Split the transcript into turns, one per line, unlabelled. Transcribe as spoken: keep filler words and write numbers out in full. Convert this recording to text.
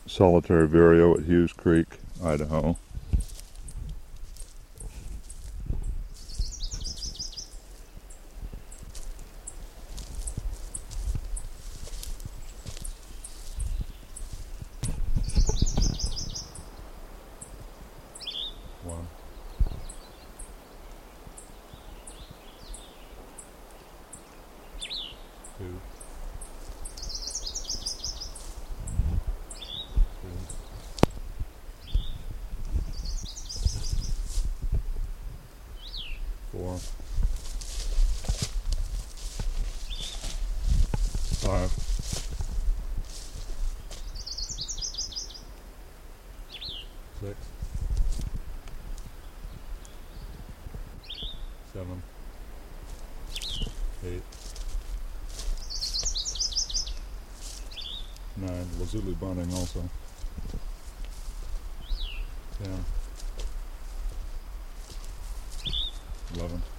solitary vireo at Hughes Creek, Idaho. One. Two. Four, five, six, seven, eight, nine, lazuli bunting also, ten, eleven.